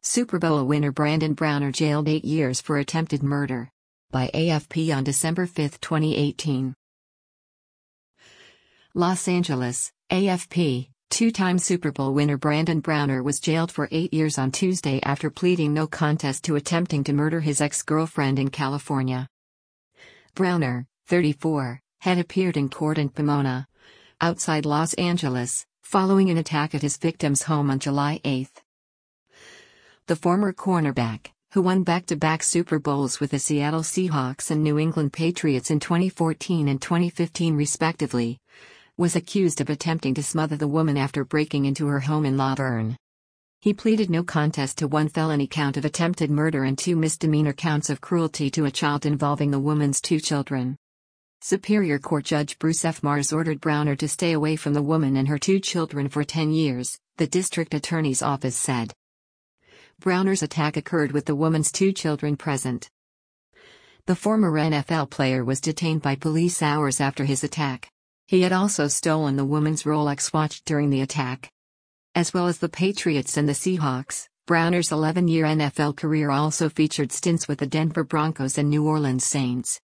Super Bowl winner Brandon Browner jailed 8 years for attempted murder. By AFP on December 5, 2018. Los Angeles, AFP. Two-time Super Bowl winner Brandon Browner was jailed for 8 years on Tuesday after pleading no contest to attempting to murder his ex-girlfriend in California. Browner, 34, had appeared in court in Pomona, outside Los Angeles, following an attack at his victim's home on July 8. The former cornerback, who won back-to-back Super Bowls with the Seattle Seahawks and New England Patriots in 2014 and 2015 respectively, was accused of attempting to smother the woman after breaking into her home in La Verne. He pleaded no contest to one felony count of attempted murder and 2 misdemeanor counts of cruelty to a child involving the woman's 2 children. Superior Court Judge Bruce F. Mars ordered Browner to stay away from the woman and her 2 children for 10 years, the district attorney's office said. Browner's attack occurred with the woman's 2 children present. The former NFL player was detained by police hours after his attack. He had also stolen the woman's Rolex watch during the attack. As well as the Patriots and the Seahawks, Browner's 11-year NFL career also featured stints with the Denver Broncos and New Orleans Saints.